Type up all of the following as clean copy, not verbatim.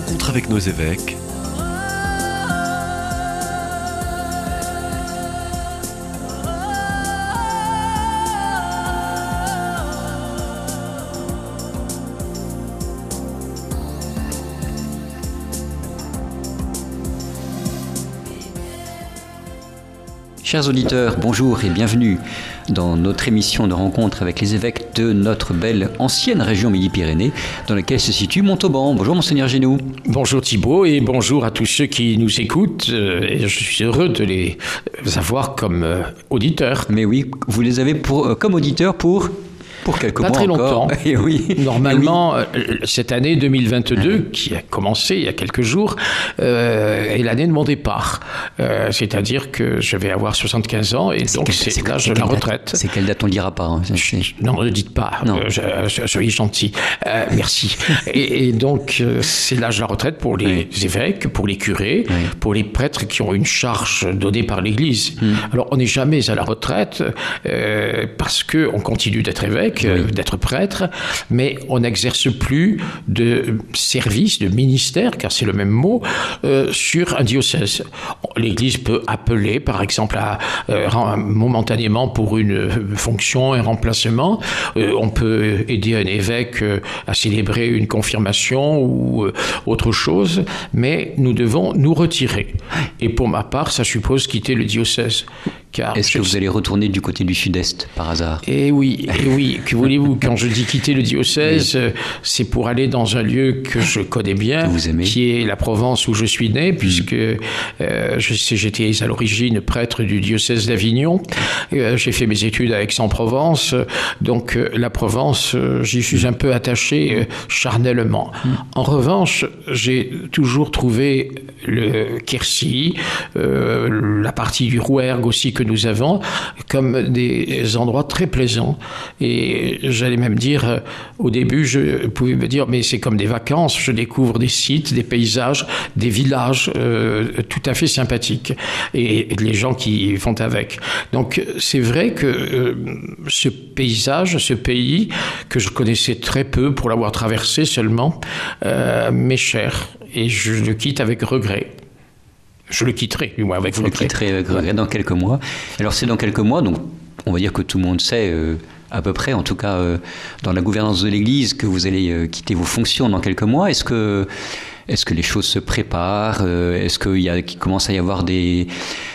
rencontre avec nos évêques. Chers auditeurs, bonjour et bienvenue dans notre émission de rencontre avec les évêques de notre belle ancienne région Midi-Pyrénées, dans laquelle se situe Montauban. Bonjour Monseigneur Génoux. Bonjour Thibault et bonjour à tous ceux qui nous écoutent. Et je suis heureux de les avoir comme auditeurs. Mais oui, vous les avez comme auditeurs pour quelques mois Pas très encore. longtemps. Et oui. Normalement, cette année 2022, qui a commencé il y a quelques jours, est l'année de mon départ. C'est-à-dire que je vais avoir 75 ans et donc c'est l'âge de la retraite. C'est quelle date? On ne dira pas. Hein. Non, ne dites pas. Soyez gentil. Merci. Et donc, c'est l'âge de la retraite pour les évêques, pour les curés, pour les prêtres qui ont une charge donnée par l'Église. Alors, on n'est jamais à la retraite parce qu'on continue d'être évêque, d'être prêtre, mais on n'exerce plus de service, de ministère, car c'est le même mot, sur un diocèse. L'Église peut appeler, par exemple, momentanément pour une fonction, un remplacement. On peut aider un évêque à célébrer une confirmation ou autre chose, mais nous devons nous retirer. Et pour ma part, ça suppose quitter le diocèse. Est-ce que vous allez retourner du côté du sud-est, par hasard? Eh oui, que voulez-vous? Quand je dis quitter le diocèse, c'est pour aller dans un lieu que je connais bien, que vous aimez, qui est la Provence où je suis né, puisque j'étais à l'origine prêtre du diocèse d'Avignon. J'ai fait mes études à Aix-en-Provence, donc la Provence, j'y suis un peu attaché charnellement. En revanche, j'ai toujours trouvé le Quercy, la partie du Rouergue aussi que nous avons, comme des endroits très plaisants. Et j'allais même dire, au début, je pouvais me dire, mais c'est comme des vacances, je découvre des sites, des paysages, des villages tout à fait sympathiques, et les gens qui vont avec. Donc c'est vrai que ce paysage, ce pays, que je connaissais très peu pour l'avoir traversé seulement, m'est cher, et je le quitte avec regret. Je le quitterai, du moins, avec regret. Vous le quitterez avec regret dans quelques mois. Alors, c'est dans quelques mois, donc on va dire que tout le monde sait, à peu près, en tout cas, dans la gouvernance de l'Église, que vous allez quitter vos fonctions dans quelques mois. Est-ce que les choses se préparent? Est-ce qu'il commence à y avoir des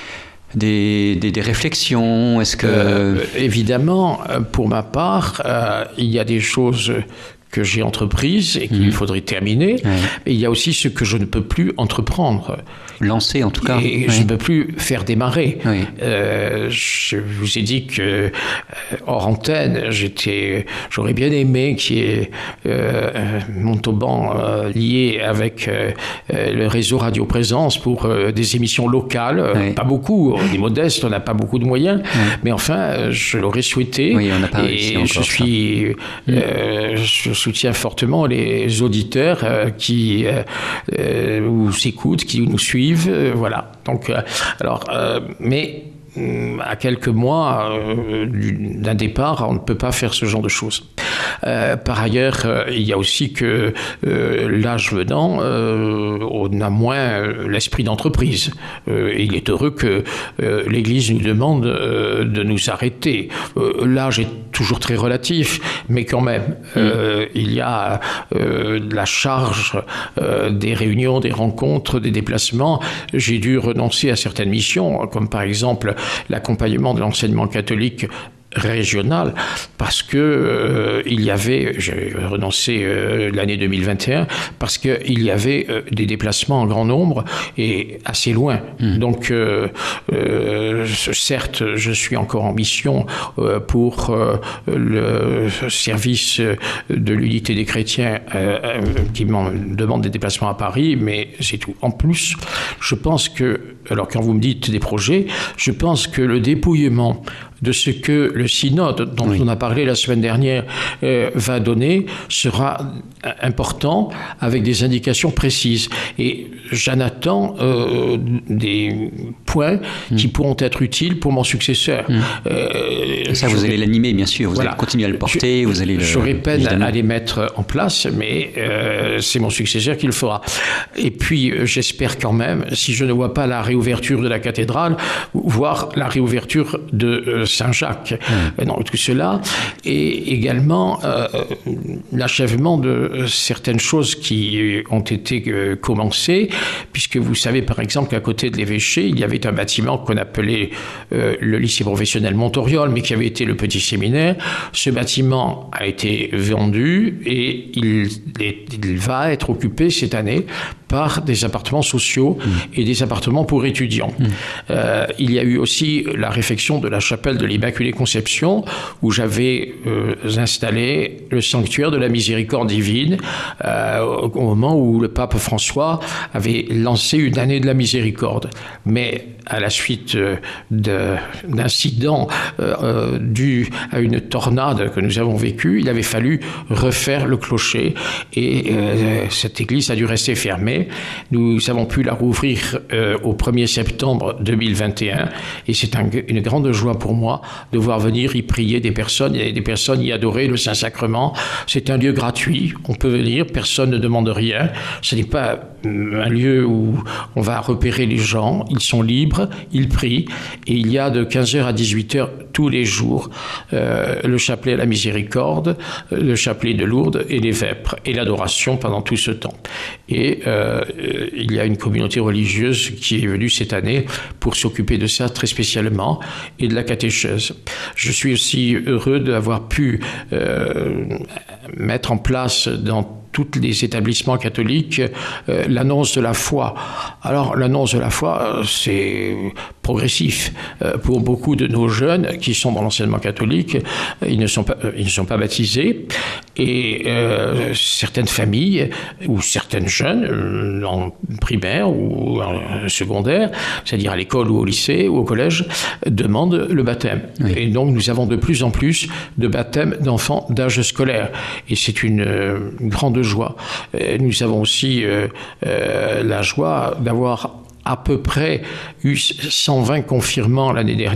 réflexions? Est-ce que... Évidemment, pour ma part, il y a des choses que j'ai entreprises et qu'il faudrait terminer. Et il y a aussi ce que je ne peux plus entreprendre. Lancer, en tout cas. Et je ne peux plus faire démarrer. Je vous ai dit que, hors antenne, j'aurais bien aimé qu'il y ait Montauban lié avec le réseau Radio Présence pour des émissions locales. Pas beaucoup, on est modeste, on n'a pas beaucoup de moyens, mais enfin, je l'aurais souhaité. Oui, on n'a pas réussi encore. Je soutiens fortement les auditeurs qui nous écoutent, qui nous suivent. Voilà. Donc, mais à quelques mois d'un départ, on ne peut pas faire ce genre de choses. Par ailleurs, il y a aussi que l'âge venant, on a moins l'esprit d'entreprise. Il est heureux que l'Église nous demande de nous arrêter. L'âge est toujours très relatif, mais quand même, il y a la charge des réunions, des rencontres, des déplacements. J'ai dû renoncer à certaines missions, comme par exemple l'accompagnement de l'enseignement catholique régional, parce que j'ai renoncé l'année 2021, parce qu'il y avait des déplacements en grand nombre et assez loin. Donc, certes, je suis encore en mission pour le service de l'unité des chrétiens qui m'en demande des déplacements à Paris, mais c'est tout. En plus, je pense que, alors quand vous me dites des projets, je pense que le dépouillement de ce que le synode, dont on a parlé la semaine dernière, va donner, sera important, avec des indications précises. Et j'en attends des points qui pourront être utiles pour mon successeur. Ça, vous allez l'animer, bien sûr. Vous allez continuer à le porter. J'aurai peine à les mettre en place, mais c'est mon successeur qui le fera. Et puis, j'espère quand même, si je ne vois pas la réouverture de la cathédrale, voir la réouverture de Saint-Jacques. Donc, tout cela. Et également, l'achèvement de certaines choses qui ont été commencées, puisque vous savez, par exemple, qu'à côté de l'évêché, il y avait un bâtiment qu'on appelait le lycée professionnel Montoriol, mais qui avait été le petit séminaire. Ce bâtiment a été vendu et il va être occupé cette année par des appartements sociaux et des appartements pour étudiants. Il y a eu aussi la réfection de la chapelle de l'Immaculée Conception, où j'avais installé le sanctuaire de la miséricorde divine au moment où le pape François avait lancé une année de la miséricorde. Mais à la suite d'incidents dus à une tornade que nous avons vécue, il avait fallu refaire le clocher et cette église a dû rester fermée. Nous avons pu la rouvrir au 1er septembre 2021 et c'est une grande joie pour moi de voir venir y prier des personnes et des personnes y adorer le Saint-Sacrement. C'est un lieu gratuit, on peut venir, personne ne demande rien. Ce n'est pas un lieu où on va repérer les gens, ils sont libres, ils prient et il y a de 15h à 18h tous les jours le chapelet à la miséricorde, le chapelet de Lourdes et les vêpres et l'adoration pendant tout ce temps. Et il y a une communauté religieuse qui est venue cette année pour s'occuper de ça très spécialement et de la catéchèse. Je suis aussi heureux d'avoir pu mettre en place dans tous les établissements catholiques l'annonce de la foi. Alors, l'annonce de la foi, c'est progressif. Pour beaucoup de nos jeunes qui sont dans l'enseignement catholique, ils ne sont pas baptisés. Et certaines familles, ou certaines jeunes, en primaire ou en secondaire, c'est-à-dire à l'école ou au lycée ou au collège, demandent le baptême. Oui. Et donc, nous avons de plus en plus de baptêmes d'enfants d'âge scolaire. Et c'est une grande joie. Nous avons aussi la joie d'avoir à peu près eu 120 confirmés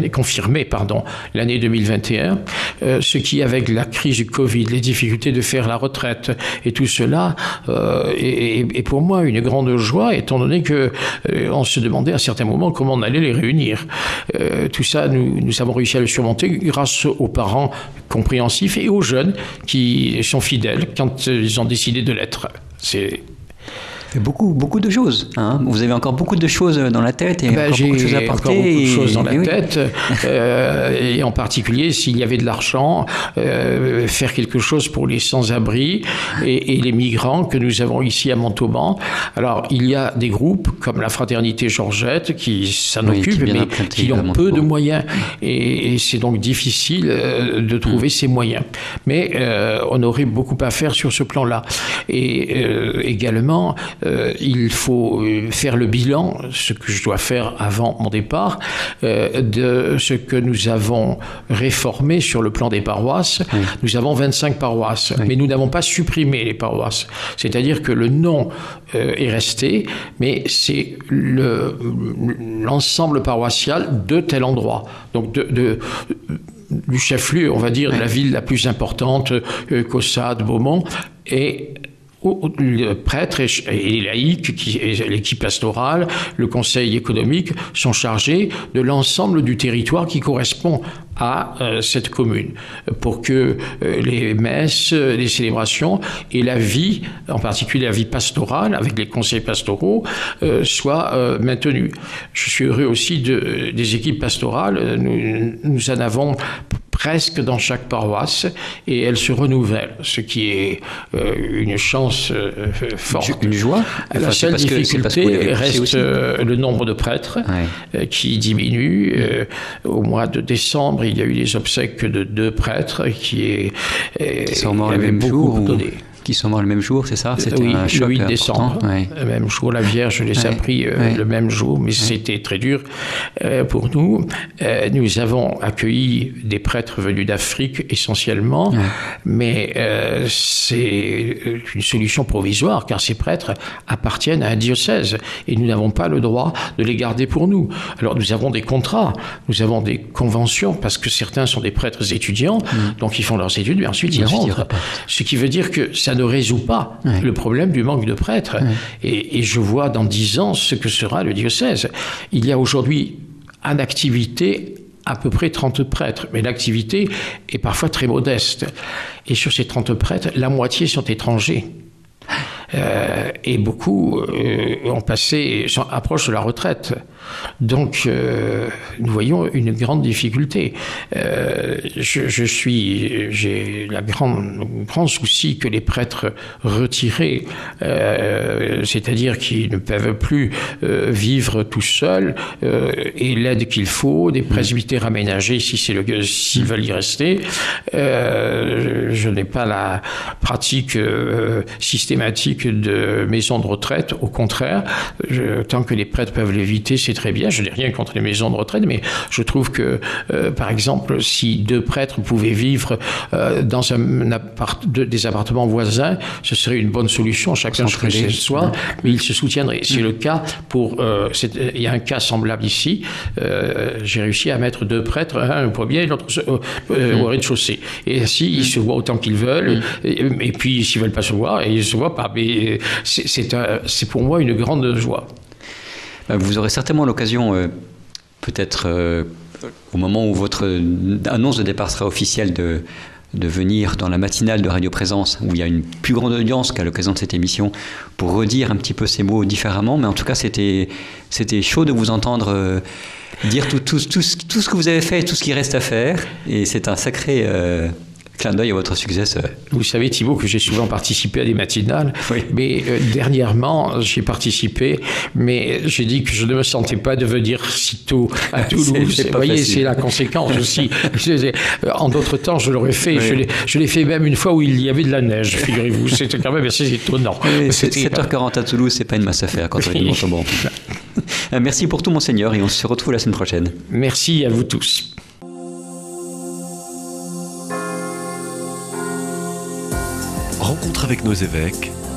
l'année 2021, ce qui, avec la crise du Covid, les difficultés de faire la retraite et tout cela, est pour moi une grande joie, étant donné que on se demandait à certains moments comment on allait les réunir. Tout ça, nous avons réussi à le surmonter grâce aux parents compréhensifs et aux jeunes qui sont fidèles quand ils ont décidé de l'être. C'est beaucoup de choses. Hein. Vous avez encore beaucoup de choses dans la tête et encore beaucoup de choses à porter. Encore beaucoup de choses dans la tête. Et en particulier, s'il y avait de l'argent, faire quelque chose pour les sans-abri et les migrants que nous avons ici à Montauban. Alors, il y a des groupes comme la Fraternité Georgette qui s'en occupent, mais qui ont peu de moyens. Et c'est donc difficile de trouver ces moyens. Mais on aurait beaucoup à faire sur ce plan-là. Et également, il faut faire le bilan, ce que je dois faire avant mon départ, de ce que nous avons réformé sur le plan des paroisses. Oui. Nous avons 25 paroisses, oui. Mais nous n'avons pas supprimé les paroisses. C'est-à-dire que le nom est resté, mais c'est l'ensemble paroissial de tel endroit. Donc du chef-lieu, on va dire, de la ville la plus importante, Caussade, Beaumont, et le prêtre et les laïcs, l'équipe pastorale, le conseil économique sont chargés de l'ensemble du territoire qui correspond à cette commune, pour que les messes, les célébrations et la vie, en particulier la vie pastorale avec les conseils pastoraux, soient maintenues. Je suis heureux aussi des équipes pastorales. Nous en avons presque dans chaque paroisse, et elles se renouvellent, ce qui est une chance forte. Une joie. La seule difficulté reste le nombre de prêtres, ouais. Qui diminue. Au mois de décembre, il y a eu les obsèques de 2 prêtres qui sont morts le même jour. qui sont morts le même jour, c'est ça? C'était oui, un choc le 8 décembre. Ouais. Le même jour, la Vierge les a pris le même jour, mais c'était très dur pour nous. Nous avons accueilli des prêtres venus d'Afrique essentiellement, mais c'est une solution provisoire, car ces prêtres appartiennent à un diocèse et nous n'avons pas le droit de les garder pour nous. Alors nous avons des contrats, nous avons des conventions, parce que certains sont des prêtres étudiants, donc ils font leurs études, mais ensuite ils rentrent. Ce qui veut dire que ça ne résout pas le problème du manque de prêtres. Et je vois dans 10 ans ce que sera le diocèse. Il y a aujourd'hui en activité à peu près 30 prêtres, mais l'activité est parfois très modeste. Et sur ces 30 prêtres, la moitié sont étrangers. Et beaucoup approchent de la retraite. Donc, nous voyons une grande difficulté. J'ai le grand souci que les prêtres retirés, c'est-à-dire qu'ils ne peuvent plus vivre tout seuls, et l'aide qu'il faut, des presbytères aménagés s'ils veulent y rester. Je n'ai pas la pratique systématique de maisons de retraite. Au contraire, tant que les prêtres peuvent l'éviter, c'est très bien. Je n'ai rien contre les maisons de retraite, mais je trouve que, par exemple, si 2 prêtres pouvaient vivre dans des appartements voisins, ce serait une bonne solution. Chacun serait chez soi, mais ils se soutiendraient. C'est le cas il y a un cas semblable ici. J'ai réussi à mettre 2 prêtres, un au premier et l'autre au rez-de-chaussée. Et ainsi, ils se voient autant qu'ils veulent. Et puis, s'ils ne veulent pas se voir, ils ne se voient pas. Mais c'est pour moi une grande joie. Vous aurez certainement l'occasion, peut-être au moment où votre annonce de départ sera officielle, de venir dans la matinale de Radio Présence, où il y a une plus grande audience qu'à l'occasion de cette émission, pour redire un petit peu ces mots différemment. Mais en tout cas, c'était chaud de vous entendre dire tout ce que vous avez fait et tout ce qui reste à faire. Et c'est un sacré clin d'œil à votre successeur. Vous savez, Thibault, que j'ai souvent participé à des matinales, mais dernièrement, j'ai participé, mais j'ai dit que je ne me sentais pas de venir si tôt à Toulouse. Vous voyez, c'est la conséquence aussi. En d'autres temps, je l'aurais fait. Je l'ai fait même une fois où il y avait de la neige, figurez-vous. C'était quand même assez étonnant. 7h40 à Toulouse, c'est pas une masse à faire quand on est dans bon. Merci pour tout, Monseigneur, et on se retrouve la semaine prochaine. Merci à vous tous. Rencontre avec nos évêques,